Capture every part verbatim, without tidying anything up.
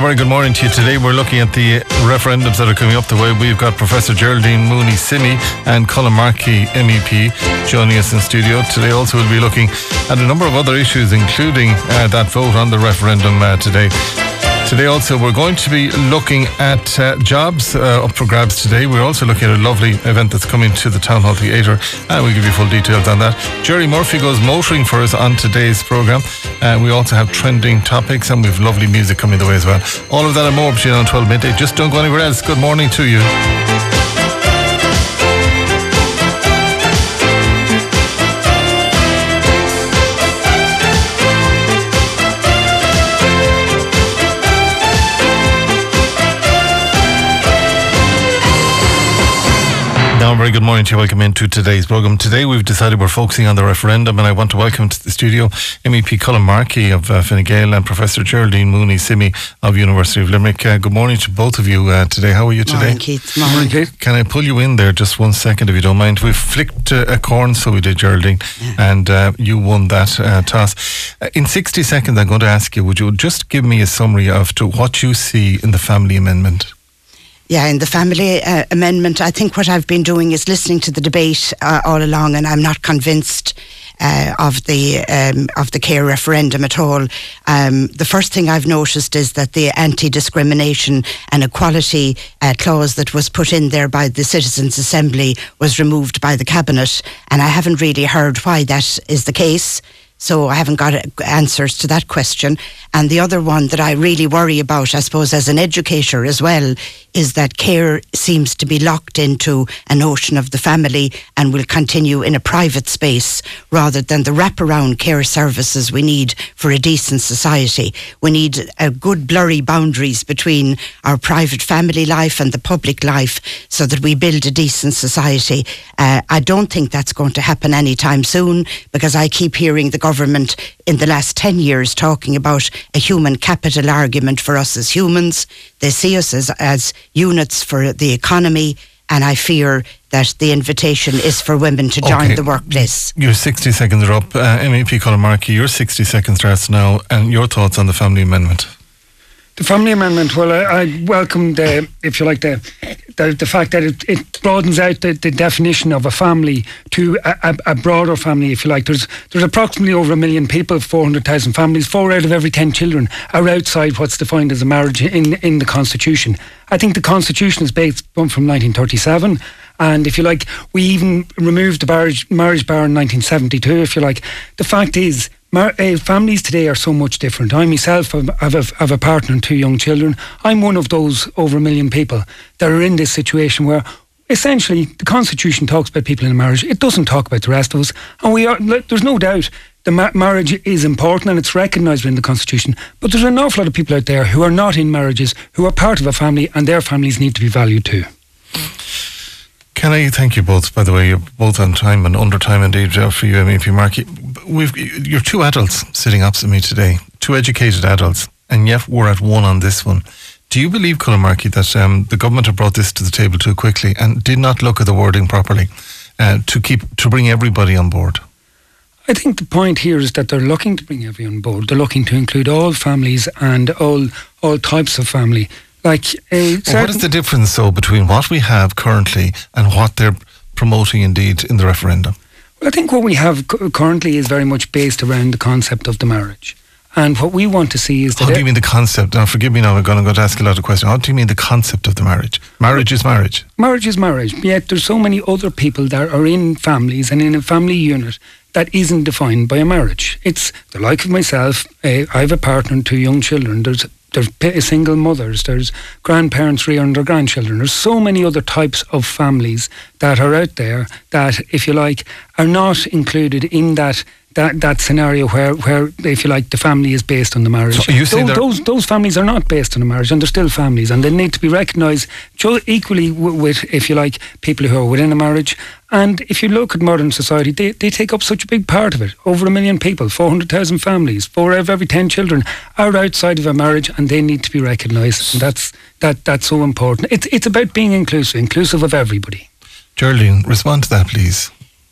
very good morning to you. Today we're looking at the referendums that are coming up the way. We've got Professor Geraldine Mooney-Simi and Colin Markey, M E P, joining us in studio. Today also we'll be looking at a number of other issues, including uh, that vote on the referendum uh, today. Today also we're going to be looking at uh, jobs uh, up for grabs today. We're also looking at a lovely event that's coming to the Town Hall Theatre, and we'll give you full details on that. Jerry Murphy goes motoring for us on today's programme. Uh, we also have trending topics, and we have lovely music coming the way as well. All of that and more between on twelve midday. Just don't go anywhere else. Good morning to you. Now, very good morning to you. Welcome into today's programme. Today we've decided we're focusing on the referendum, and I want to welcome to the studio M E P Colin Markey of uh, Fine Gael and Professor Geraldine Mooney-Simi of University of Limerick. Uh, good morning to both of you uh, today. How are you today? Morning, Keith. Morning, Keith. Can I pull you in there just one second if you don't mind? We've flicked uh, a coin, so we did, Geraldine, yeah. and uh, you won that uh, toss. Uh, in sixty seconds I'm going to ask you, would you just give me a summary of to what you see in the family amendment? Yeah, in the family uh, amendment, I think what I've been doing is listening to the debate uh, all along, and I'm not convinced uh, of the um, of the care referendum at all. Um, the first thing I've noticed is that the anti-discrimination and equality uh, clause that was put in there by the Citizens' Assembly was removed by the Cabinet, and I haven't really heard why that is the case. So I haven't got answers to that question. And the other one that I really worry about, I suppose, as an educator as well, is that care seems to be locked into a notion of the family and will continue in a private space rather than the wraparound care services we need for a decent society. We need a good blurry boundaries between our private family life and the public life so that we build a decent society. Uh, I don't think that's going to happen anytime soon, because I keep hearing the government in the last ten years talking about a human capital argument for us as humans. They see us as, as units for the economy, and I fear that the invitation is for women to join okay. the workplace. Your sixty seconds are up. Uh, M E P Colin Markey, your sixty seconds starts now, and your thoughts on the family amendment. The family amendment, well, I, I welcome the, if you like, the the, the fact that it, it broadens out the, the definition of a family to a, a, a broader family, if you like. There's there's approximately over a million people, four hundred thousand families. Four out of every ten children are outside what's defined as a marriage in, in the Constitution. I think the Constitution is based from nineteen thirty-seven. And if you like, we even removed the marriage, marriage bar in nineteen seventy-two, if you like. The fact is, Mar- uh, families today are so much different. I myself have, have, a, have a partner and two young children. I'm one of those over a million people that are in this situation where essentially the Constitution talks about people in a marriage. It doesn't talk about the rest of us. And we are, there's no doubt the ma- marriage is important and it's recognised in the Constitution. But there's an awful lot of people out there who are not in marriages, who are part of a family, and their families need to be valued too. Can I thank you both, by the way? You're both on time and under time indeed uh, for you, M E P Markey. We've, you're two adults sitting opposite me today, two educated adults, and yet we're at one on this one. Do you believe, Colin Markey, that um, the government have brought this to the table too quickly and did not look at the wording properly uh, to keep to bring everybody on board? I think the point here is that they're looking to bring everyone on board. They're looking to include all families and all all types of family. Like a well, what is the difference, though, between what we have currently and what they're promoting, indeed, in the referendum? Well, I think what we have c- currently is very much based around the concept of the marriage. And what we want to see is that... How do you mean the concept? Now, forgive me now, I'm going to ask a lot of questions. How do you mean the concept of the marriage? Marriage is marriage. Marriage is marriage. Yet there's so many other people that are in families and in a family unit that isn't defined by a marriage. It's the like of myself. Uh, I have a partner and two young children. There's There's single mothers, there's grandparents rearing their grandchildren. There's so many other types of families that are out there that, if you like, are not included in that that, that scenario where, where, if you like, the family is based on the marriage. So you say those, those, those families are not based on a marriage, and they're still families, and they need to be recognised equally with, with, if you like, people who are within a marriage. And if you look at modern society, they, they take up such a big part of it. Over a million people, four hundred thousand families, four out of every ten children are outside of a marriage, and they need to be recognised. And that's that that's so important. It's it's about being inclusive, inclusive of everybody. Geraldine, respond to that, please.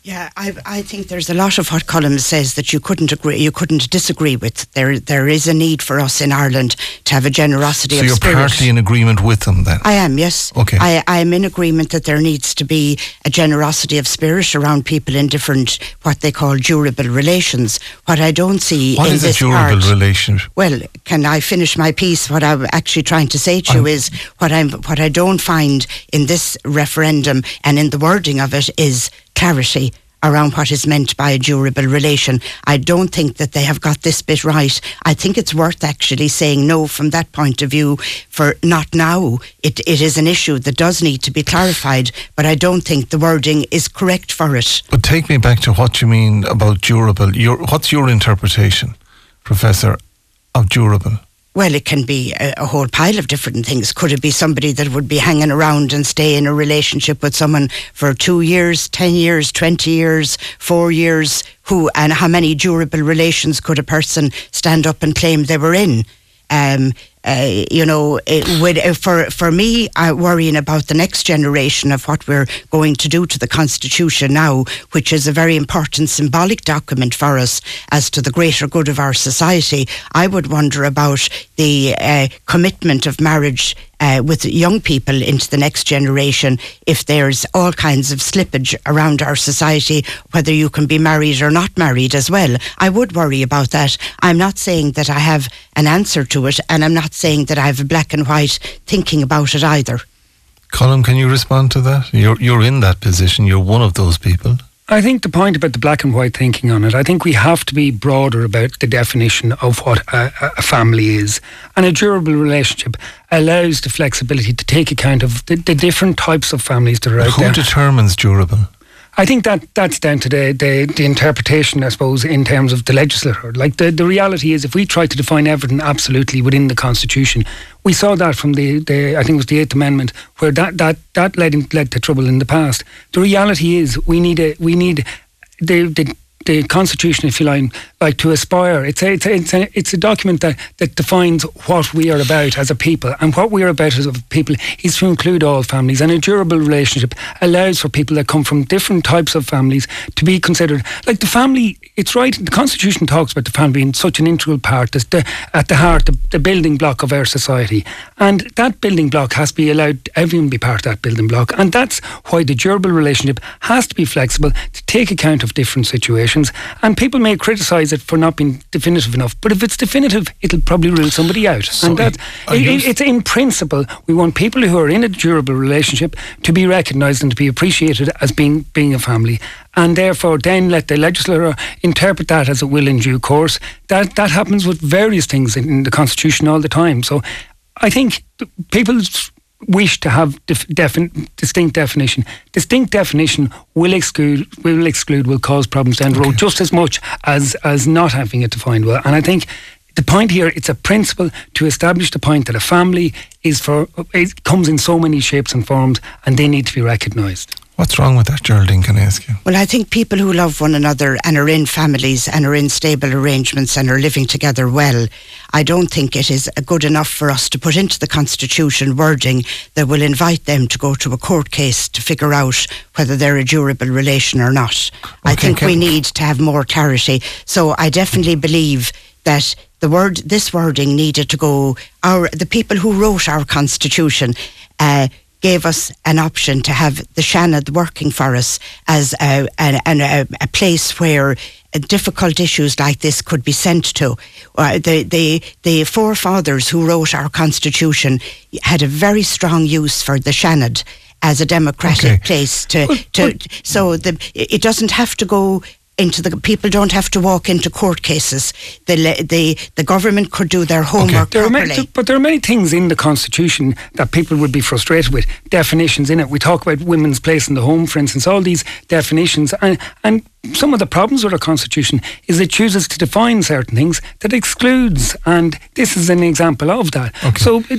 Yeah, I I think there's a lot of what Colm says that you couldn't agree, you couldn't disagree with. There there is a need for us in Ireland to have a generosity so of you're spirit. partly in agreement with them then? I am, yes. Okay. I I am in agreement that there needs to be a generosity of spirit around people in different what they call durable relations. What I don't see what in is this a durable part, relationship? Well, can I finish my piece? What I'm actually trying to say to you I'm, is what I'm what I don't find in this referendum and in the wording of it is clarity around what is meant by a durable relation. I don't think that they have got this bit right. I think it's worth actually saying no from that point of view for not now. It, it is an issue that does need to be clarified, but I don't think the wording is correct for it. But take me back to what you mean about durable. Your, what's your interpretation, Professor, of durable? Well, it can be a, a whole pile of different things. Could it be somebody that would be hanging around and stay in a relationship with someone for two years, ten years, twenty years, four years? Who and how many durable relations could a person stand up and claim they were in? Um, uh, you know, it would, uh, for for me, uh, worrying about the next generation of what we're going to do to the Constitution now, which is a very important symbolic document for us as to the greater good of our society. I would wonder about the uh, commitment of marriage Uh, with young people into the next generation, if there's all kinds of slippage around our society, whether you can be married or not married as well. I would worry about that. I'm not saying that I have an answer to it, and I'm not saying that I have a black and white thinking about it either. Colm, can you respond to that? You're, you're in that position. You're one of those people. I think the point about the black and white thinking on it, I think we have to be broader about the definition of what a, a family is. And a durable relationship allows the flexibility to take account of the, the different types of families that are out Who there. Who determines durable? I think that that's down to the, the, the interpretation, I suppose, in terms of the legislator. Like the, the reality is, if we try to define everything absolutely within the Constitution, we saw that from the, the I think it was the Eighth Amendment, where that that that led in, led to trouble in the past. The reality is, we need a we need the the. the Constitution, if you like, like to aspire. It's a, it's a, it's a, it's a document that, that defines what we are about as a people, and what we are about as a people is to include all families, and a durable relationship allows for people that come from different types of families to be considered. Like the family, it's right, the Constitution talks about the family being such an integral part, the, at the heart, the, the building block of our society, and that building block has to be allowed everyone to be part of that building block, and that's why the durable relationship has to be flexible to take account of different situations. And people may criticise it for not being definitive enough, but if it's definitive, it'll probably rule somebody out. So and that it, it, it's in principle, we want people who are in a durable relationship to be recognised and to be appreciated as being being a family, and therefore then let the legislator interpret that as it will in due course. That that happens with various things in, in the Constitution all the time. So I think people's wish to have def- defin- distinct definition. Distinct definition will exclude, will exclude, will cause problems down the road, okay, just as much as as not having it defined well. And I think the point here, it's a principle to establish the point that a family is for it comes in so many shapes and forms, and they need to be recognised. What's wrong with that, Geraldine, can I ask you? Well, I think people who love one another and are in families and are in stable arrangements and are living together well, I don't think it is good enough for us to put into the Constitution wording that will invite them to go to a court case to figure out whether they're a durable relation or not. Okay, I think we need to have more clarity. So I definitely believe that the word, this wording needed to go, our the people who wrote our Constitution uh, gave us an option to have the Seanad working for us as a, a, a, a place where difficult issues like this could be sent to. Uh, the, the, the forefathers who wrote our Constitution had a very strong use for the Seanad as a democratic okay. place to, to so the, it doesn't have to go into the people don't have to walk into court cases. The the the government could do their homework okay. there properly. Are many, but there are many things in the Constitution that people would be frustrated with. Definitions in it. We talk about women's place in the home, for instance. All these definitions, and and some of the problems with our Constitution is it chooses to define certain things that excludes, and this is an example of that. Okay. So it,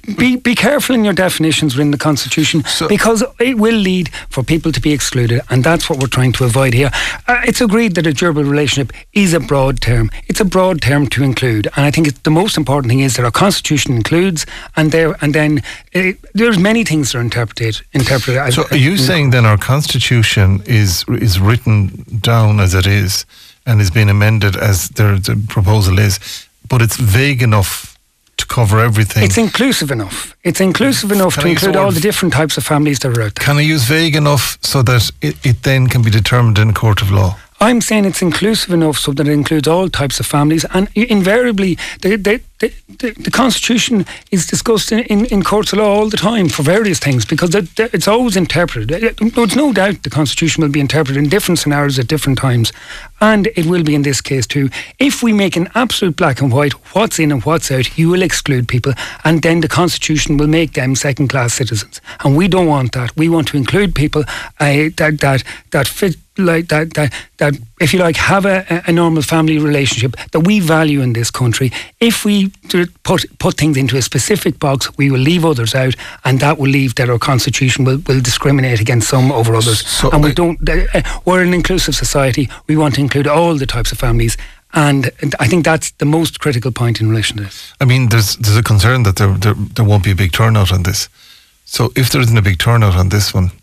be be careful in your definitions within the Constitution, So- because it will lead for people to be excluded, and that's what we're trying to avoid here. Uh, it's agreed that a durable relationship is a broad term. It's a broad term to include, and I think it's, the most important thing is that our Constitution includes, and there and then uh, there's many things that are interpreted. interpreted So are you saying then our Constitution is is written down as it is and is being amended as the, the proposal is, but it's vague enough to cover everything? It's inclusive enough. It's inclusive enough Can to I use include the all word- the different types of families that are out there. Can I use vague enough so that it, it then can be determined in a court of law? I'm saying it's inclusive enough so that it includes all types of families, and invariably the the, the, the, the Constitution is discussed in, in, in courts of law all the time for various things, because it, it's always interpreted. There's no doubt the Constitution will be interpreted in different scenarios at different times, and it will be in this case too. If we make an absolute black and white, what's in and what's out, you will exclude people, and then the Constitution will make them second-class citizens, and we don't want that. We want to include people uh, that that that fit. Like that, that, that, if you like, have a, a normal family relationship that we value in this country. If we do put put things into a specific box, we will leave others out, and that will leave that our Constitution will, will discriminate against some over others. So and we I- don't. Uh, we're an inclusive society. We want to include all the types of families, and, and I think that's the most critical point in relation to this. I mean, there's there's a concern that there, there there won't be a big turnout on this. So if there isn't a big turnout on this one,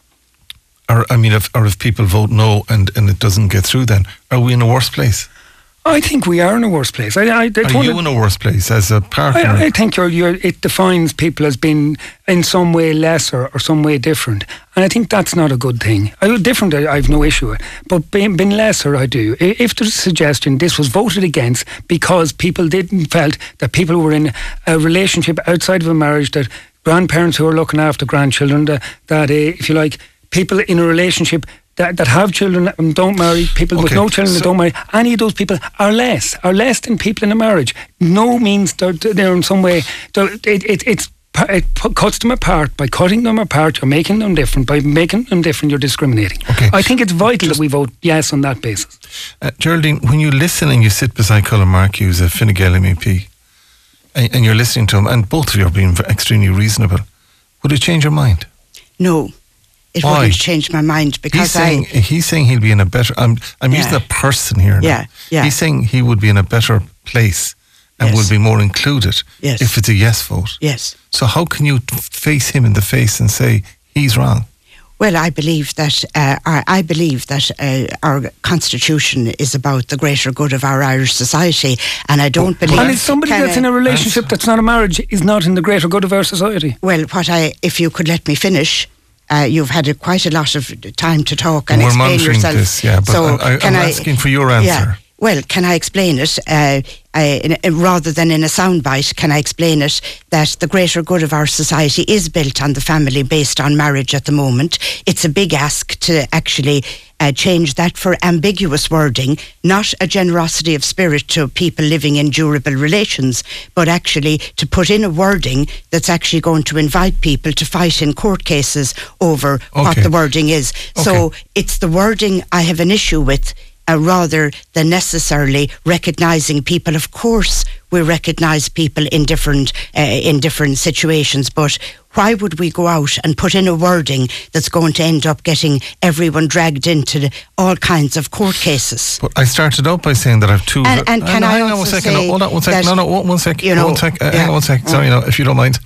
or I mean, if or if people vote no and, and it doesn't get through, then are we in a worse place? I think we are in a worse place. I, I, I Are don't you in a worse place as a partner? I, I think you're, you're, it defines people as being in some way lesser or some way different, and I think that's not a good thing. I, different, I, I have no issue with, but being, being lesser, I do. I- If there's a suggestion this was voted against because people didn't felt that people who were in a relationship outside of a marriage, that grandparents who are looking after grandchildren, that, that uh, if you like, people in a relationship that, that have children and don't marry, people with Okay, no children that so- don't marry, any of those people are less, are less than people in a marriage. No means they're, they're in some way, they're- it, it, it's, it pu- cuts them apart. By cutting them apart, you're making them different. By making them different, you're discriminating. Okay. I think it's vital that we vote yes on that basis. Uh, Geraldine, when you listen and you sit beside Colin Markey, who's a Fine Gael M E P, and, and you're listening to him, and both of you are being v- extremely reasonable, would it change your mind? No, it Why? wouldn't change my mind, He's because saying I. he's saying he'll be in a better. I'm I'm using Yeah. the person here. Now. Yeah, yeah. He's saying he would be in a better place and Yes. will be more included Yes. if it's a yes vote. Yes. So how can you t- face him in the face and say he's wrong? Well, I believe that uh, our, I believe that uh, our constitution is about the greater good of our Irish society, and I don't believe. And if somebody Can that's I- in a relationship that's not a marriage is not in the greater good of our society. Well, what I, if you could let me finish. Uh, you've had a, quite a lot of time to talk and We're explain monitoring yourself. this, yeah, but so I, I, can I'm I, asking for your answer. Yeah. Well, can I explain it? Uh, I, in a, rather than in a soundbite, can I explain it that the greater good of our society is built on the family based on marriage at the moment? It's a big ask to actually uh, change that for ambiguous wording, not a generosity of spirit to people living in durable relations, but actually to put in a wording that's actually going to invite people to fight in court cases over what Okay. the wording is. So Okay. it's the wording I have an issue with. Uh, rather than necessarily recognising people. Of course, we recognise people in different uh, in different situations, but why would we go out and put in a wording that's going to end up getting everyone dragged into the, all kinds of court cases? But I started out by saying that I have two. And- and can no, I hang on one also second. say No, hold on one second. that, No, no, one, one second. you know, one sec. Uh, yeah. Hang on one second. Sorry, no, if you don't mind.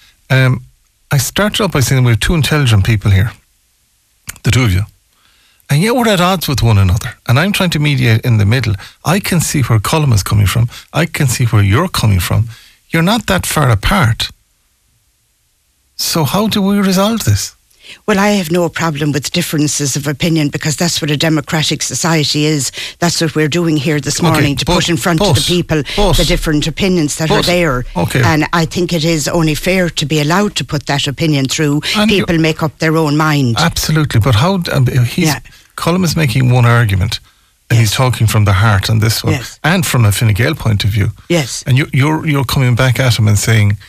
Um, I started out by saying we have two intelligent people here, the two of you. And yet we're at odds with one another. And I'm trying to mediate in the middle. I can see where Colm is coming from. I can see where you're coming from. You're not that far apart. So how do we resolve this? Well, I have no problem with differences of opinion, because that's what a democratic society is. That's what we're doing here this Okay, morning, to but- put in front but- of the people but- the different opinions that are but- there. okay. And I think it is only fair to be allowed to put that opinion through. And you- People make up their own mind. Absolutely. But how... Um, he's, Yeah. Colm is making one argument. And Yes. he's talking from the heart on this one. Yes. And from a Fine Gael point of view. Yes. And you, you're, you're coming back at him and saying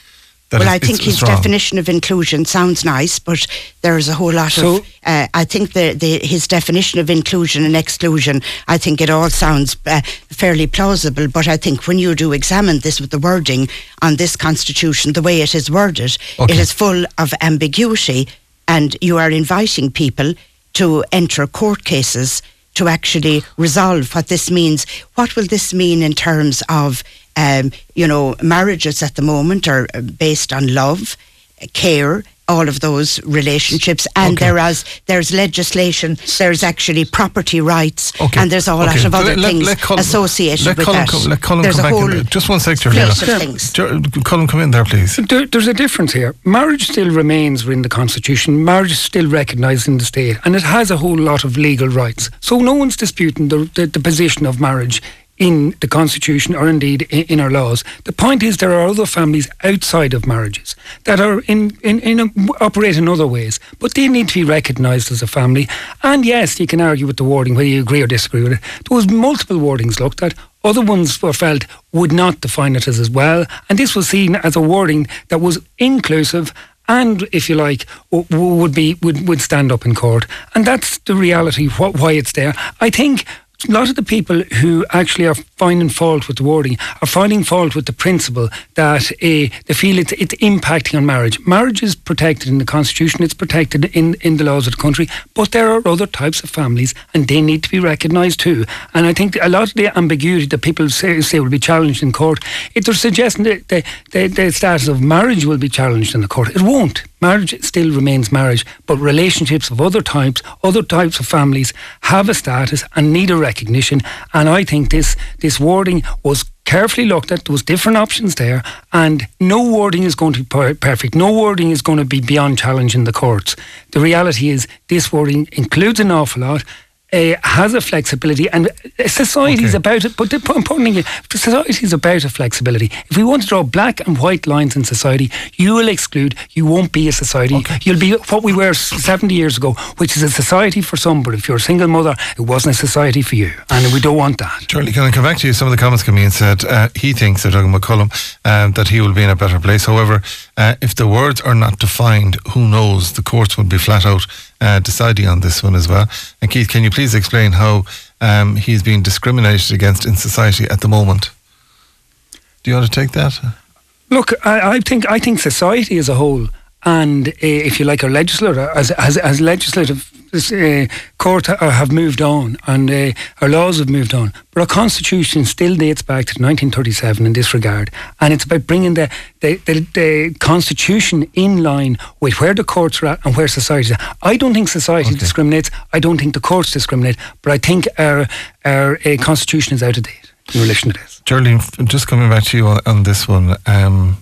Well, it's, I think his strong. definition of inclusion sounds nice, but there's a whole lot So, of. Uh, I think the, the his definition of inclusion and exclusion, I think it all sounds uh, fairly plausible. But I think when you do examine this with the wording on this constitution, the way it is worded, Okay. it is full of ambiguity, and you are inviting people to enter court cases to actually resolve what this means. What will this mean in terms of, um, you know, marriages at the moment are based on love, care, all of those relationships, and Okay. there is there's legislation, there's actually property rights, Okay. and there's a whole Okay. lot of other Let- let- things let Colin- associated let with Colin that. come- let Colin there's come a back in whole there. Just one sec, split Georgina. of things. Ger- Colin, come in there, please. There, there's a difference here. Marriage still remains in the Constitution. Marriage is still recognised in the state, and it has a whole lot of legal rights. So no one's disputing the, the, the position of marriage in the Constitution or indeed in, in our laws. The point is there are other families outside of marriages that are in, in, in operate in other ways, but they need to be recognised as a family. And yes, you can argue with the wording whether you agree or disagree with it. There was multiple wordings looked at. Other ones were felt would not define it as as well, and this was seen as a wording that was inclusive and, if you like, w- w- would be would, would stand up in court. And that's the reality, wh- why it's there. I think a lot of the people who actually are finding fault with the wording are finding fault with the principle that uh, they feel it's, it's impacting on marriage. Marriage is protected in the Constitution, it's protected in, in the laws of the country, but there are other types of families and they need to be recognised too. And I think a lot of the ambiguity that people say, say will be challenged in court, if they're suggesting that the, the, the status of marriage will be challenged in the court, it won't. Marriage still remains marriage, but relationships of other types, other types of families have a status and need a recognition. And I think this this wording was carefully looked at. There was different options there, and no wording is going to be per- perfect. No wording is going to be beyond challenge in the courts. The reality is this wording includes an awful lot. Uh, has a flexibility, and society is Okay. about it. But the important thing, society is about a flexibility. If we want to draw black and white lines in society, you will exclude. You won't be a society. Okay. You'll be what we were seventy years ago, which is a society for some. But if you're a single mother, it wasn't a society for you, and we don't want that. Charlie, can I come back to you? Some of the comments coming in said uh, he thinks, they're talking about Cullum, um, that he will be in a better place. However, uh, if the words are not defined, who knows? The courts will be flat out uh, deciding on this one as well. And Keith, can you please explain how um, he's being discriminated against in society at the moment? Do you want to take that? Look, I, I think I think society as a whole, and uh, if you like, our legislature as as, as legislative uh, court uh, have moved on, and uh, our laws have moved on, but our constitution still dates back to nineteen thirty-seven in this regard, and it's about bringing the the, the the constitution in line with where the courts are at and where society is at. I don't think society Okay. discriminates. I don't think the courts discriminate, but I think our our uh, constitution is out of date in relation to this. Geraldine, f- just coming back to you on, on this one, um,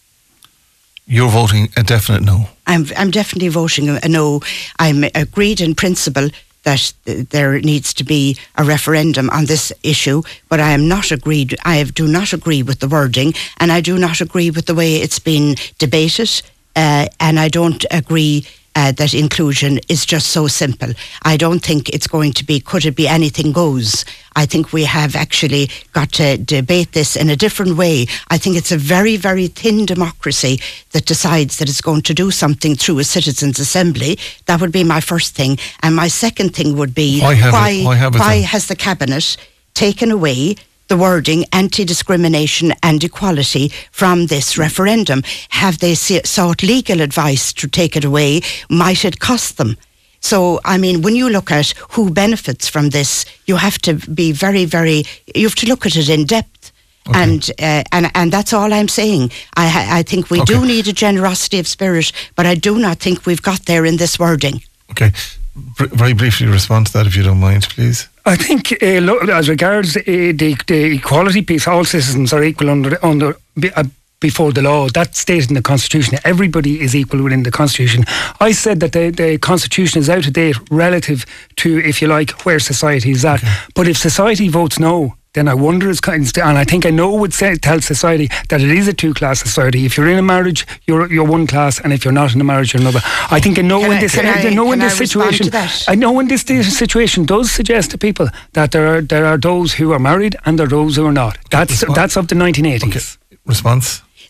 you're voting a definite no. I'm I'm definitely voting a no. I'm agreed in principle that uh, there needs to be a referendum on this issue, but I am not agreed. I do not agree with the wording, and I do not agree with the way it's been debated, uh, and I don't agree uh, that inclusion is just so simple. I don't think it's going to be, could it be anything goes? I think we have actually got to debate this in a different way. I think it's a very, very thin democracy that decides that it's going to do something through a citizens' assembly. That would be my first thing. And my second thing would be, Why have it- why, why have it why then? has the Cabinet taken away the wording anti-discrimination and equality from this referendum? Have they se- sought legal advice to take it away? Might it cost them? So, I mean, when you look at who benefits from this, you have to be very, very, you have to look at it in depth. Okay. And, uh, and and that's all I'm saying. I ha- I think we Okay. do need a generosity of spirit, but I do not think we've got there in this wording. Okay. Br- very briefly respond to that, if you don't mind, please. I think, uh, lo- as regards uh, the, the equality piece, all citizens are equal under under be, uh, before the law. That's stated in the Constitution. Everybody is equal within the Constitution. I said that the, the Constitution is out of date relative to, if you like, where society is at. Okay. But if society votes no, then I wonder, it's kind of, and I think I know would say, tell society that it is a two-class society. If you're in a marriage, you're you're one class, and if you're not in a marriage, you're another. I think I know Can in I- this, can I, I- know in can this I respond situation, to that? I know in this, this situation does suggest to people that there are there are those who are married and there are those who are not. That's Respond. that's of the nineteen eighties. Okay. Response?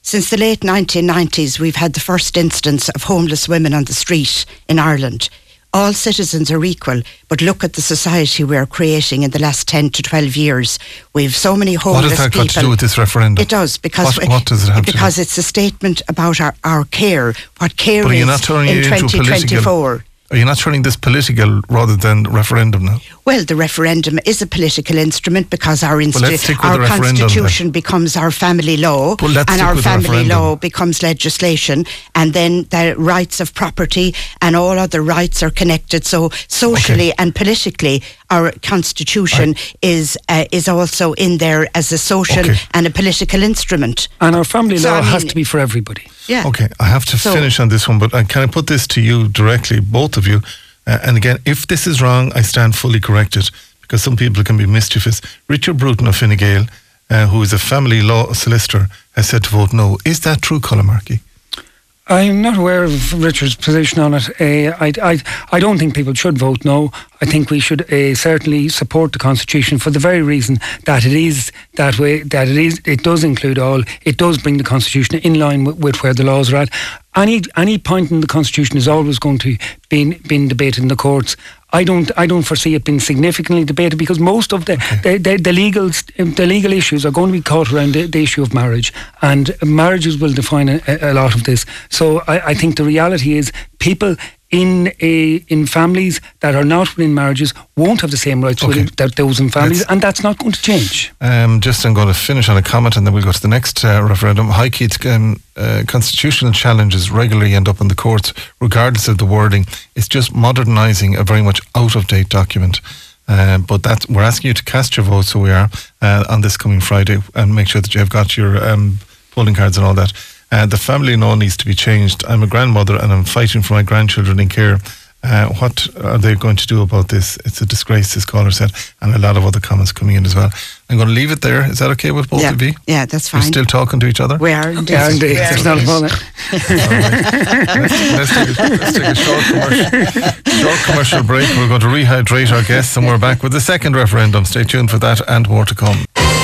Since the late nineteen nineties, we've had the first instance of homeless women on the street in Ireland. All citizens are equal, but look at the society we're creating in the last ten to twelve years. We've so many homeless people. What has that people. got to do with this referendum? It does, because what, what does it have because to do? it's a statement about our, our care, what care but are you is not turning in it into twenty twenty-four. Political, are you not turning this political rather than referendum now? Well, the referendum is a political instrument because our, insti- well, let's stick with our the constitution then. becomes our family law, well, let's and stick our with the family referendum. law becomes legislation, and then the rights of property and all other rights are connected. So socially okay. and politically, our constitution I, is uh, is also in there as a social okay. and a political instrument. And our family so, law I mean, has to be for everybody. Yeah. Okay, I have to so, finish on this one, but uh, can I put this to you directly, both of you? Uh, and again, if this is wrong, I stand fully corrected, because some people can be mischievous. Richard Bruton of Fine Gael, uh, who is a family law solicitor, has said to vote no. Is that true, Colin Markey? I'm not aware of Richard's position on it. Uh, I, I, I don't think people should vote no. I think we should uh, certainly support the Constitution for the very reason that it is that way. That it is. It does include all. It does bring the Constitution in line with, with where the laws are at. Any any point in the Constitution is always going to be being debated in the courts. I don't. I don't foresee it being significantly debated because most of the the, the, the legal the legal issues are going to be caught around the, the issue of marriage, and marriages will define a, a lot of this. So I, I think the reality is people in a in families that are not within marriages won't have the same rights okay. with that those in families, Let's, and that's not going to change. Um, just I'm going to finish on a comment, and then we'll go to the next uh, referendum. High Keats, um, uh, constitutional challenges regularly end up in the courts, regardless of the wording. It's just modernising a very much out of date document. Uh, but that's, we're asking you to cast your vote, so we are uh, on this coming Friday, and make sure that you have got your um, polling cards and all that. Uh, the family law needs to be changed. I'm a grandmother and I'm fighting for my grandchildren in care. Uh, what are they going to do about this? It's a disgrace, this caller said, and a lot of other comments coming in as well. I'm going to leave it there. Is that okay with both yeah, of you? Yeah, that's fine. You're still talking to each other? We are indeed. Yeah, indeed. There's not a problem. let's, let's, take a, let's take a short commercial, short commercial break. We're going to rehydrate our guests, and we're back with the second referendum. Stay tuned for that and more to come.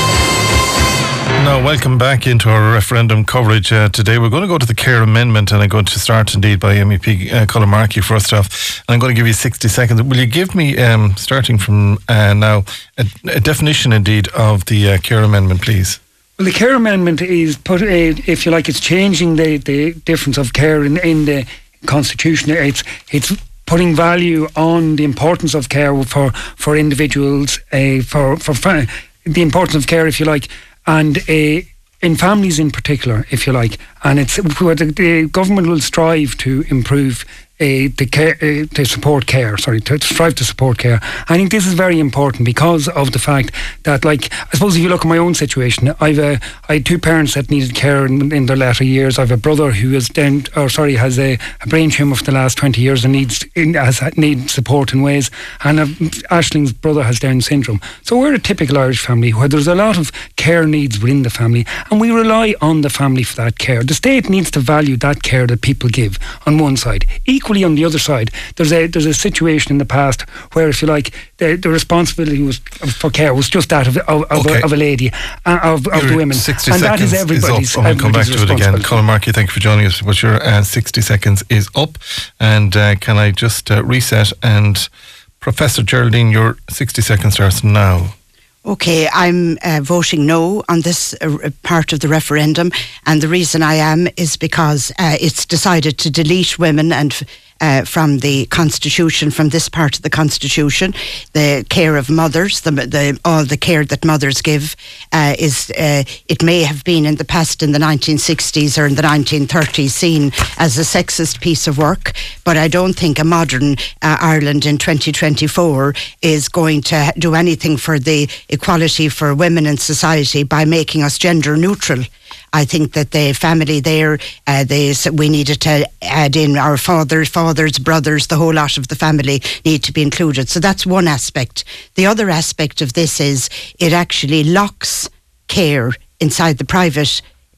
Now, welcome back into our referendum coverage uh, today. We're going to go to the Care Amendment, and I'm going to start indeed by M E P uh, Colin Markey first off. And I'm going to give you sixty seconds. Will you give me, um, starting from uh, now, a, a definition indeed of the uh, Care Amendment, please? Well, the Care Amendment is, put, uh, if you like, it's changing the, the difference of care in, in the Constitution. It's it's putting value on the importance of care for for individuals, uh, for for fa- the importance of care, if you like. And uh, in families in particular, if you like, and it's where the, the government will strive to improve uh, the care, uh, to support care. Sorry, to strive to support care. I think this is very important because of the fact that, like, I suppose if you look at my own situation, I've uh, I had two parents that needed care in, in their latter years. I've a brother who is down, or sorry, has a, a brain tumour for the last twenty years and needs in, has needs support in ways. And uh, Aisling's brother has Down syndrome. So we're a typical Irish family where there's a lot of care needs within the family, and we rely on the family for that care. The state needs to value that care that people give on one side. Equally on the other side, there's a there's a situation in the past where, if you like, the, the responsibility was for care was just that of of, okay. of, a, of a lady, uh, of, of the women, sixty and that is seconds everybody's. Is up. I'll come back to it again. Colin Markey, thank you for joining us. But your uh, sixty seconds is up, and uh, can I just uh, reset? And Professor Geraldine, your sixty seconds starts now. Okay, I'm uh, voting no on this uh, part of the referendum, and the reason I am is because uh, it's decided to delete women and uh, from the Constitution, from this part of the Constitution. The care of mothers, the, the all the care that mothers give uh, is, uh, it may have been in the past, in the nineteen sixties or in the nineteen thirties, seen as a sexist piece of work, but I don't think a modern uh, Ireland in twenty twenty-four is going to do anything for the equality for women in society by making us gender neutral. I think that the family there, uh, they, we needed to add in our fathers, fathers, brothers, the whole lot of the family need to be included. So that's one aspect. The other aspect of this is it actually locks care inside the private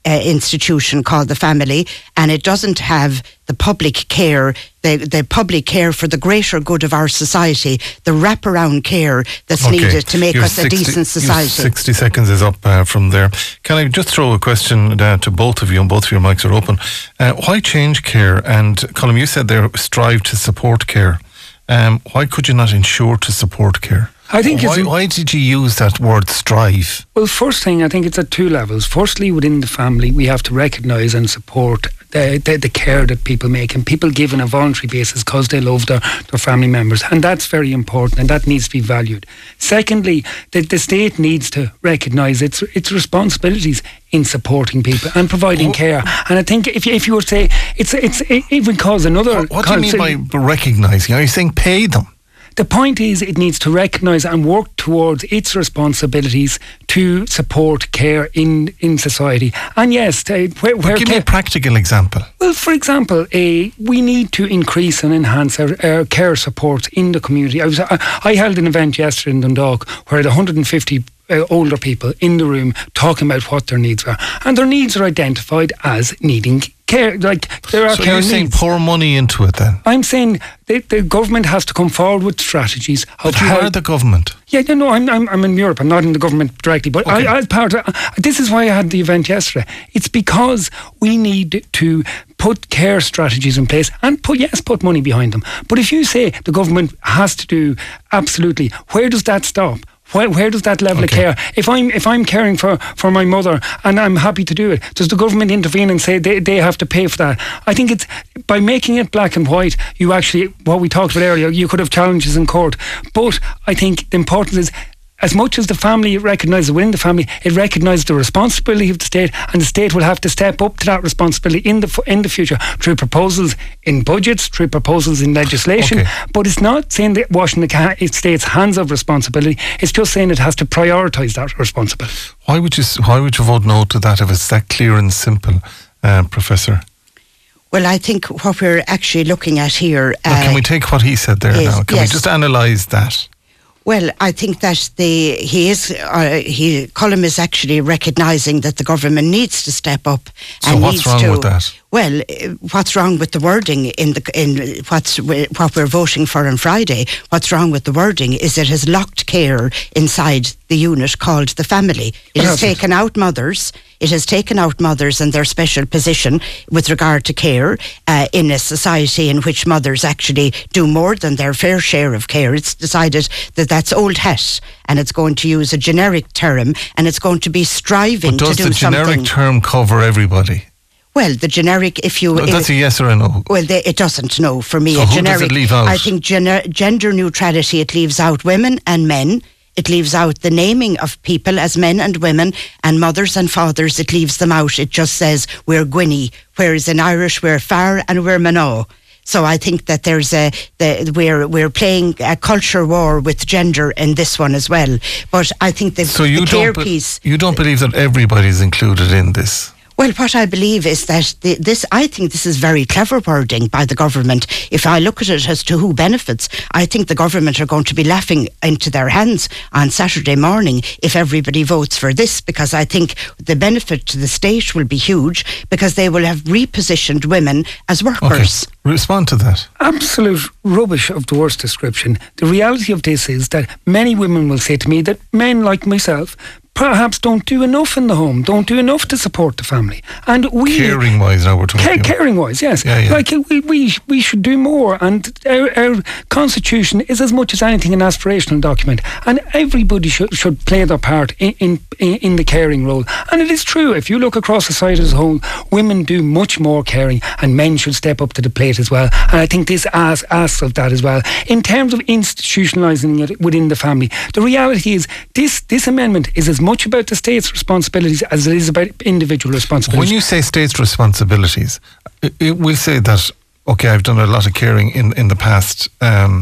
uh, institution called the family, and it doesn't have the public care, the, the public care for the greater good of our society, the wraparound care that's Okay. needed to make Your us sixty a decent society. sixty seconds is up uh, from there. Can I just throw a question uh, to both of you, and both of your mics are open. Uh, why change care? And Colm, you said there, strive to support care. Um, why could you not ensure to support care? I think why, it's, why did you use that word strive? well, first thing, I think it's at two levels. Firstly, within the family, we have to recognise and support the, the, the care that people make, and people give on a voluntary basis because they love their, their family members, and that's very important, and that needs to be valued. Secondly, the, the state needs to recognise its its responsibilities in supporting people and providing Oh. care. And I think if you, if you were to say, it's, it's, it even cause another... What, what do you mean concept- by recognising? Are you saying pay them? The point is, it needs to recognise and work towards its responsibilities to support care in, in society. And yes, uh, where, where Give me care, a practical example. well, for example, uh, we need to increase and enhance our, our care support in the community. I was I, I held an event yesterday in Dundalk where I had one hundred fifty uh, older people in the room talking about what their needs were, and their needs are identified as needing care. Like there are So care you're saying needs. pour money into it then? I'm saying the, the government has to come forward with strategies. Of But how how- the government? Yeah, no, no, I'm, I'm, I'm in Europe. I'm not in the government directly, but Okay. I, as part of, this is why I had the event yesterday. It's because we need to put care strategies in place and put, yes, put money behind them. But if you say the government has to do absolutely, where does that stop? Where, where does that level Okay. of care? If I'm if I'm caring for, for my mother and I'm happy to do it, does the government intervene and say they, they have to pay for that? I think it's by making it black and white. You actually, what we talked about earlier, you could have challenges in court. But I think the importance is, as much as the family recognises within the family, it recognises the responsibility of the state, and the state will have to step up to that responsibility in the fu- in the future through proposals in budgets, through proposals in legislation. Okay. But it's not saying that washing the ca- state's hands of responsibility. It's just saying it has to prioritise that responsibility. Why would you s- Why would you vote no to that if it's that clear and simple, uh, Professor? Well, I think what we're actually looking at here... Now, can uh, we take what he said there yes, now? Can yes. we just analyse that? Well, I think that the he is uh, he Colm is actually recognising that the government needs to step up. So and what's needs wrong to, with that? Well, uh, what's wrong with the wording in the in what's what we're voting for on Friday? What's wrong with the wording is it has locked care inside the unit called the family. It has hasn't. taken out mothers. It has taken out mothers and their special position with regard to care uh, in a society in which mothers actually do more than their fair share of care. It's decided that that's old hat, and it's going to use a generic term, and it's going to be striving But does to do the generic something. term cover everybody? Well, the generic, if you... Well, that's a yes or a no. Well, they, it doesn't, no. For me, So a who does generic... it leave out? I think gener- gender neutrality, it leaves out women and men. It leaves out the naming of people as men and women, and mothers and fathers, it leaves them out. It just says we're Gwynny, whereas in Irish we're Far and we're Manaw. So I think that there's a the, we're we're playing a culture war with gender in this one as well. But I think the, So you the care don't, be- piece... you don't believe that everybody's included in this? Well, what I believe is that the, this, I think this is very clever wording by the government. If I look at it as to who benefits, I think the government are going to be laughing into their hands on Saturday morning if everybody votes for this, because I think the benefit to the state will be huge, because they will have repositioned women as Okay, workers. respond to that. Absolute rubbish of the worst description. The reality of this is that many women will say to me that men like myself perhaps don't do enough in the home, don't do enough to support the family. And we... Caring wise now we're talking Ca- about. caring wise, yes. Yeah, yeah. Like we, we we should do more, and our, our constitution is as much as anything an aspirational document, and everybody should should play their part in in, in the caring role. And it is true, if you look across society as a whole, women do much more caring, and men should step up to the plate as well. And I think this asks, asks of that as well. In terms of institutionalising it within the family, the reality is this this amendment is as much about the state's responsibilities as it is about individual responsibilities. When you say state's responsibilities, it, it will say that, okay, I've done a lot of caring in, in the past. Um,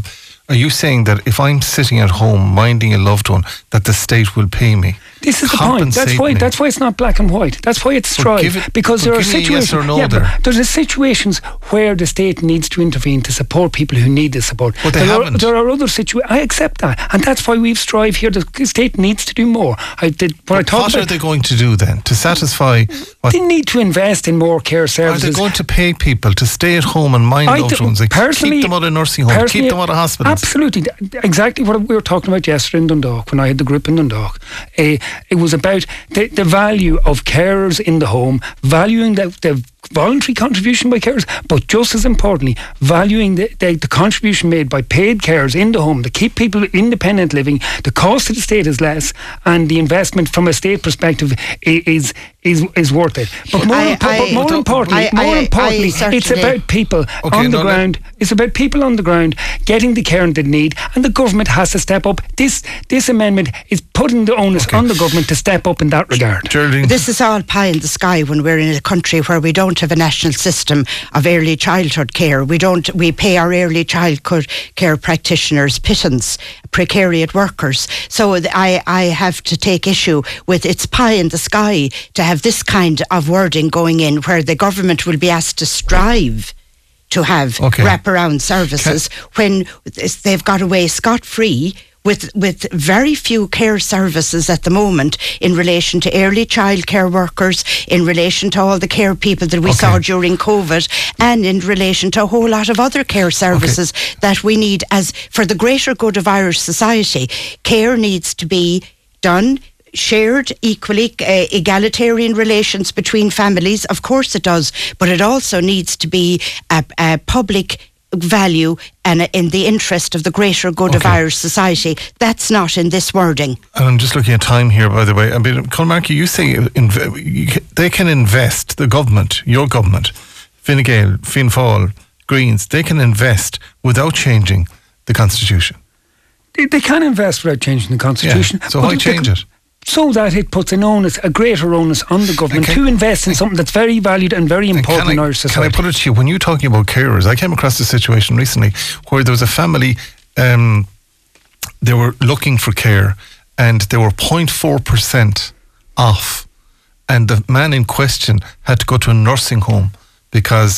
Are you saying that if I'm sitting at home minding a loved one, that the state will pay me? This is the point. That's why. That's why it's not black and white. That's why it's strive. It, because there are situations. Yes or no yeah, there. There's a situations where the state needs to intervene to support people who need the support. But they there haven't. Are, there are other situations. I accept that, and that's why we've strive here. The state needs to do more. I did. What, I what about, are they going to do then to satisfy? What, they need to invest in more care services. Are they going to pay people to stay at home and mind I loved ones? Like personally, keep them out of nursing homes, keep them out of hospitals. Absolutely, exactly what we were talking about yesterday in Dundalk when I had the group in Dundalk. Uh, it was about the, the value of carers in the home, valuing the, the voluntary contribution by carers, but just as importantly, valuing the, the, the contribution made by paid carers in the home to keep people independent living. The cost to the state is less, and the investment from a state perspective is is is worth it. But more, I, impo- I, but more but importantly, I, more I, importantly, I, I it's about people okay, on the ground. Let... It's about people on the ground getting the care they need, and the government has to step up. This this amendment is putting the onus okay. on the government to step up in that regard. Geraldine. This is all pie in the sky when we're in a country where we don't have a national system of early childhood care. We don't. We pay our early childhood care practitioners pittance, precariat workers. So I I have to take issue with it's pie in the sky to have this kind of wording going in where the government will be asked to strive to have okay. wraparound services Can- when they've got away scot-free with with very few care services at the moment in relation to early child care workers, in relation to all the care people that we okay. saw during COVID, and in relation to a whole lot of other care services okay. that we need as for the greater good of Irish society. Care needs to be done shared equally, uh, egalitarian relations between families, of course it does, but it also needs to be a, a public value and in the interest of the greater good okay. of Irish society. That's not in this wording. And I'm just looking at time here, by the way. I mean, Colin Markey, you say inv- they can invest, the government, your government, Fine Gael, Fianna Fáil, Greens, they can invest without changing the Constitution. They, they can invest without changing the Constitution. Yeah. So why change it? So that it puts an onus, a greater onus on the government can, to invest in something that's very valued and very important in Irish society. Can I put it to you, when you're talking about carers, I came across a situation recently where there was a family, um, they were looking for care and they were zero point four percent off, and the man in question had to go to a nursing home because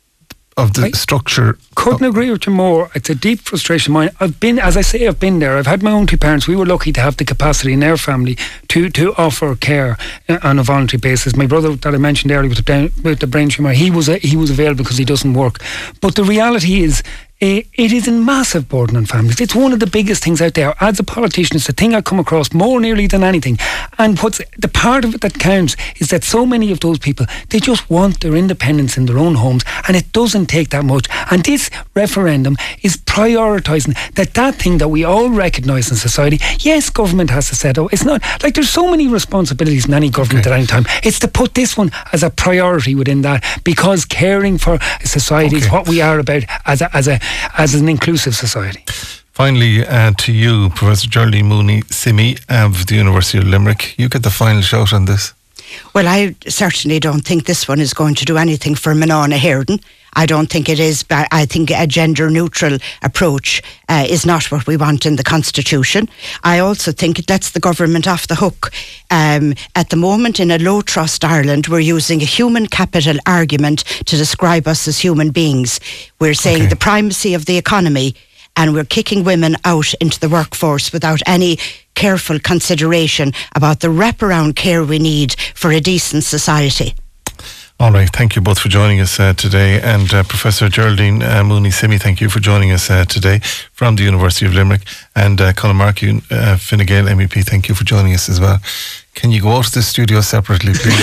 of the I structure. Couldn't of agree with you more. It's a deep frustration of mine. I've been, as I say, I've been there. I've had my own two parents. We were lucky to have the capacity in our family to, to offer care on a voluntary basis. My brother that I mentioned earlier with the, with the brain tumour, he was a, he was available because he doesn't work. But the reality is, Uh, it is a massive burden on families. It's one of the biggest things out there. As a politician, it's the thing I come across more nearly than anything. And what's the part of it that counts is that so many of those people, they just want their independence in their own homes, and it doesn't take that much. And this referendum is prioritising that that thing that we all recognise in society. Yes, government has to set out. It's not like there's so many responsibilities in any government okay. at any time. It's to put this one as a priority within that, because caring for society okay. is what we are about as a, as a as an inclusive society. Finally, uh, to you, Professor Geraldine Mooney Simi of the University of Limerick, you get the final shout on this. Well, I certainly don't think this one is going to do anything for Manana Herden. I don't think it is. But I think a gender-neutral approach uh, is not what we want in the Constitution. I also think it lets the government off the hook. Um, at the moment, in a low-trust Ireland, we're using a human capital argument to describe us as human beings. We're saying okay. the primacy of the economy, and we're kicking women out into the workforce without any careful consideration about the wraparound care we need for a decent society. All right, thank you both for joining us uh, today. And uh, Professor Geraldine uh, Mooney Simi, thank you for joining us uh, today from the University of Limerick. And uh, Colin Markey, uh, Fine Gael M E P, thank you for joining us as well. Can you go out to the studio separately, please?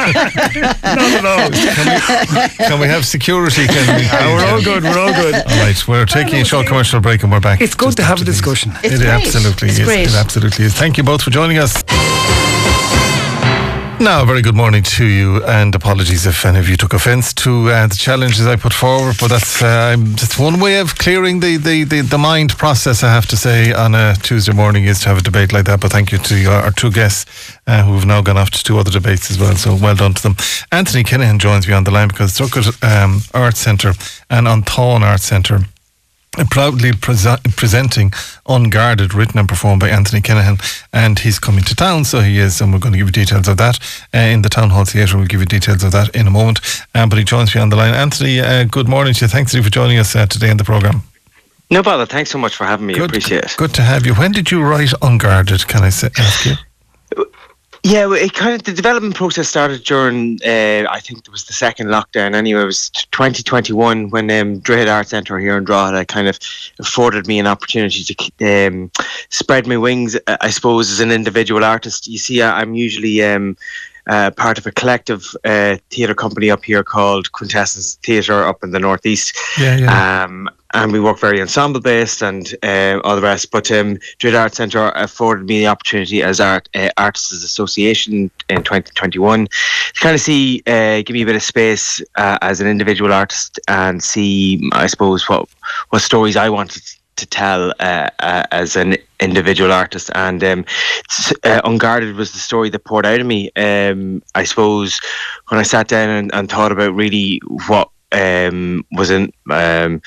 Not at all. Can we, can we have security? Can we, yeah, we're all good, we're all good. All right, we're taking a short commercial break and we're back. It's good to have a discussion. It's it great. absolutely it's is. Great. It absolutely is. Thank you both for joining us. Now, a very good morning to you, and apologies if any of you took offence to uh, the challenges I put forward, but that's uh, that's one way of clearing the, the, the, the mind process, I have to say, on a Tuesday morning, is to have a debate like that. But thank you to our, our two guests uh, who have now gone off to two other debates as well, so well done to them. Anthony Kinahan joins me on the line because Drogheda um, Arts Centre and An Táin Arts Centre proudly pre- presenting Unguarded, written and performed by Anthony Kinahan, and he's coming to town, so he is, and we're going to give you details of that uh, in the Town Hall Theatre. We'll give you details of that in a moment, um, but he joins me on the line. Anthony, uh, good morning to you. Thanks for joining us uh, today in the programme. No bother, thanks so much for having me. Good, appreciate it. Good to have you. When did you write Unguarded, can I say, ask you? Yeah, well, it kind of the development process started during uh, I think it was the second lockdown. Anyway, it was twenty twenty-one when um, Drogheda Arts Centre here in Drogheda kind of afforded me an opportunity to um, spread my wings, I suppose, as an individual artist. You see, I'm usually um, uh, part of a collective uh, theatre company up here called Quintessence Theatre up in the northeast. Yeah, yeah. Um, and we work very ensemble based and uh, all the rest. But um, Drogheda Arts Centre afforded me the opportunity as art uh, Artists Association in twenty twenty-one to kind of see, uh, give me a bit of space uh, as an individual artist and see, I suppose, what what stories I wanted to tell uh, uh, as an individual artist. And um, uh, Unguarded was the story that poured out of me. Um, I suppose when I sat down and, and thought about really what um was in um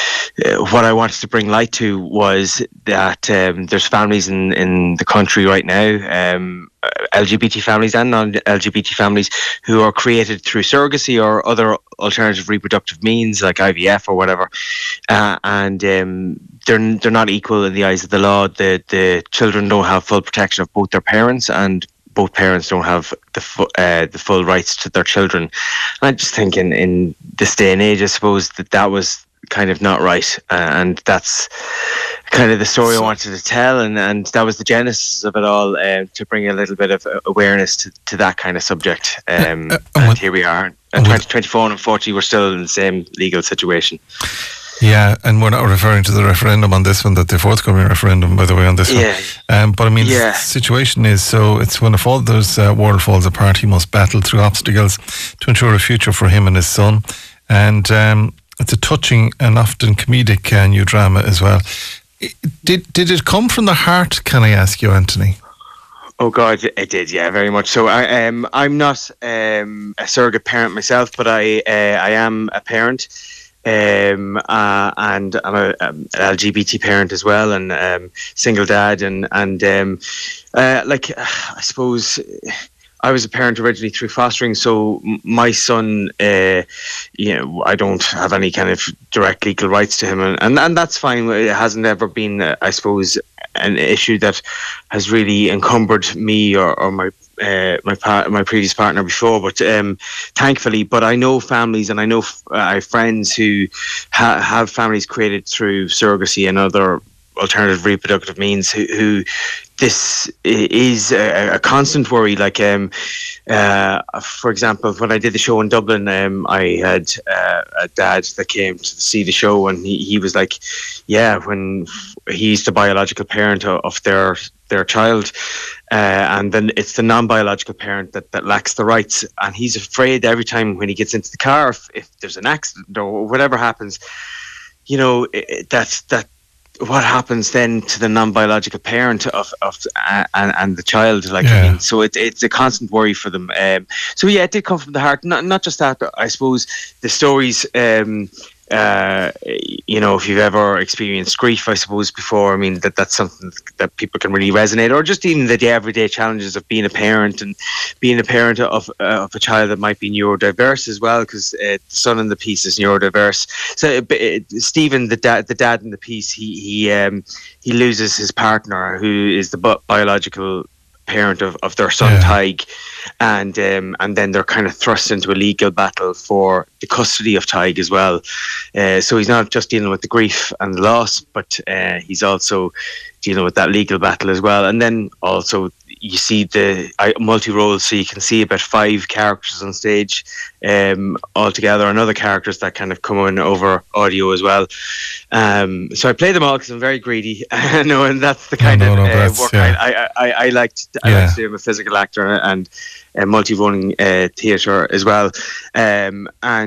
uh, what I wanted to bring light to was that um, there's families in in the country right now, um L G B T families and non-L G B T families, who are created through surrogacy or other alternative reproductive means like I V F or whatever, uh, and um they're they're not equal in the eyes of the law. The the children don't have full protection of both their parents, and both parents don't have the fu- uh, the full rights to their children. And I just think in, in this day and age, I suppose that that was kind of not right. Uh, and that's kind of the story I wanted to tell. And, and that was the genesis of it all, uh, to bring a little bit of awareness to, to that kind of subject. Um, uh, uh, and what, here we are. And twenty twenty-four, and unfortunately, we're still in the same legal situation. Yeah, and we're not referring to the referendum on this one, that the forthcoming referendum, by the way, on this yeah. one. Um, but I mean, yeah. the situation is, so it's when a father's uh, world falls apart, he must battle through obstacles to ensure a future for him and his son. And um, it's a touching and often comedic uh, new drama as well. Did, did it come from the heart, can I ask you, Anthony? Oh God, it did, yeah, very much so. I, um, I'm not um, a surrogate parent myself, but I, uh, I am a parent. Um, uh, and I'm a, um, an L G B T parent as well, and um, single dad, and and um, uh, like I suppose I was a parent originally through fostering, so my son, uh, you know, I don't have any kind of direct legal rights to him, and and, and that's fine. It hasn't ever been, uh, I suppose, an issue that has really encumbered me or, or my uh, my par- my previous partner before, but um, thankfully. But I know families, and I know f- I have friends who ha- have families created through surrogacy and other alternative reproductive means who, who this is a, a constant worry. Like, um, uh, for example, when I did the show in Dublin, um, I had uh, a dad that came to see the show, and he, he was like, yeah, when he's the biological parent of, of their their child, uh, and then it's the non-biological parent that, that lacks the rights, and he's afraid every time when he gets into the car, if, if there's an accident or whatever happens, you know, it, that's that what happens then to the non-biological parent of, of uh, and, and the child, like, yeah. I mean, so it, it's a constant worry for them. Um, so yeah, it did come from the heart. Not not just that, but I suppose the stories, um, uh, you know, if you've ever experienced grief, I suppose, before, I mean, that that's something that people can really resonate, or just even the everyday challenges of being a parent, and being a parent of uh, of a child that might be neurodiverse as well, because uh, the son in the piece is neurodiverse. So uh, Stephen, the dad, the dad in the piece, he he um, he loses his partner, who is the bi- biological parent of, of their son, yeah. Tig, and um, and then they're kind of thrust into a legal battle for the custody of Tig as well. Uh, so he's not just dealing with the grief and the loss, but uh, he's also dealing with that legal battle as well. And then also you see the uh, multi-role, so you can see about five characters on stage um, all together, and other characters that kind of come in over audio as well. Um, so I play them all because I'm very greedy. No, and that's the kind no, no, of no, uh, work yeah. I, I, I, I like to, I yeah. like to do. I'm a physical actor and uh, multi-rolling uh, theatre as well. Um, and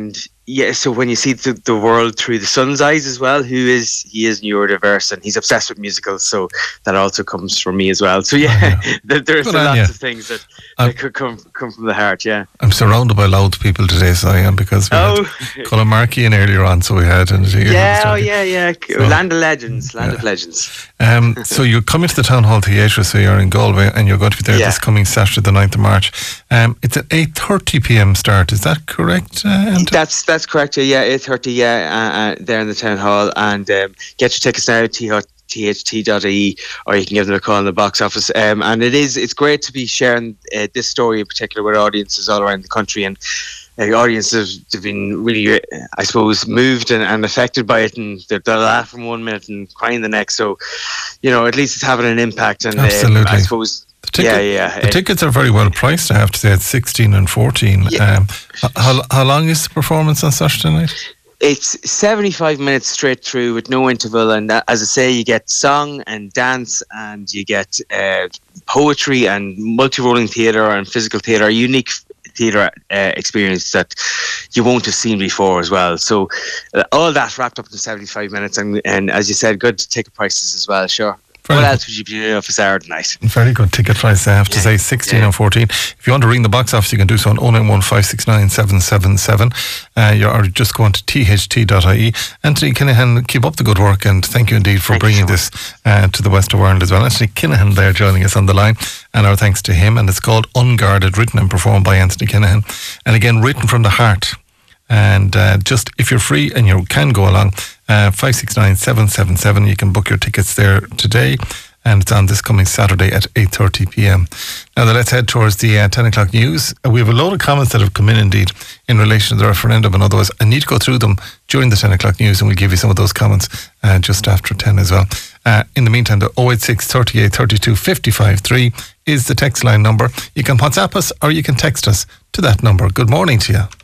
yeah, so when you see the, the world through the son's eyes as well, who is, he is neurodiverse and he's obsessed with musicals, so that also comes from me as well. So yeah, oh, yeah. there's Good lots of things that, that could come come from the heart, yeah. I'm surrounded by loud people today, so I am, because we oh. had Colin Markey in earlier on, so we had... And yeah, oh yeah, yeah, so, Land of Legends, Land yeah. of Legends. Um, so you're coming to the Town Hall Theatre, so you're in Galway, and you're going to be there yeah. this coming Saturday, the ninth of March. Um, it's at eight thirty p.m. start, is that correct? Uh, that's that's correct, yeah, yeah, eight thirty, yeah, uh, uh, there in the Town Hall, and um, get your tickets now at T H T dot I E, or you can give them a call in the box office. Um, and it is, it's great to be sharing uh, this story in particular with audiences all around the country, and uh, audiences have been really, uh, I suppose, moved and, and affected by it, and they're, they're laughing one minute and crying the next. So, you know, at least it's having an impact. And Absolutely. Um, I suppose, the ticket, yeah, yeah. The it, tickets are very well priced, I have to say, at sixteen and fourteen. Yeah. Um, how, how long is the performance on Saturday night? It's seventy-five minutes straight through with no interval, and that, as I say, you get song and dance, and you get uh, poetry and multi-rolling theatre and physical theatre, a unique theatre uh, experience that you won't have seen before as well. So uh, all that wrapped up in seventy-five minutes, and, and as you said, good ticket prices as well, sure. Very what good. Else would you be doing for Saturday night? Very good ticket price, I have to yeah. say, sixteen yeah. and fourteen. If you want to ring the box office, you can do so on oh nine one five six nine seven seven seven. Uh, you or just go on to T H T dot I E. Anthony Kinahan, keep up the good work, and thank you indeed for thank bringing so this uh, to the west of Ireland as well. Anthony Kinahan there joining us on the line, and our thanks to him. And it's called Unguarded, written and performed by Anthony Kinahan. And again, written from the heart. And uh, just, if you're free and you can go along, uh, five six nine seven seven seven, you can book your tickets there today. And it's on this coming Saturday at eight thirty p.m. Now, then, let's head towards the uh, ten o'clock news. Uh, we have a load of comments that have come in, indeed, in relation to the referendum and otherwise. I need to go through them during the ten o'clock news, and we'll give you some of those comments uh, just after ten as well. Uh, in the meantime, the oh eight six, thirty-eight, thirty-two, fifty-five, three is the text line number. You can WhatsApp us or you can text us to that number. Good morning to you.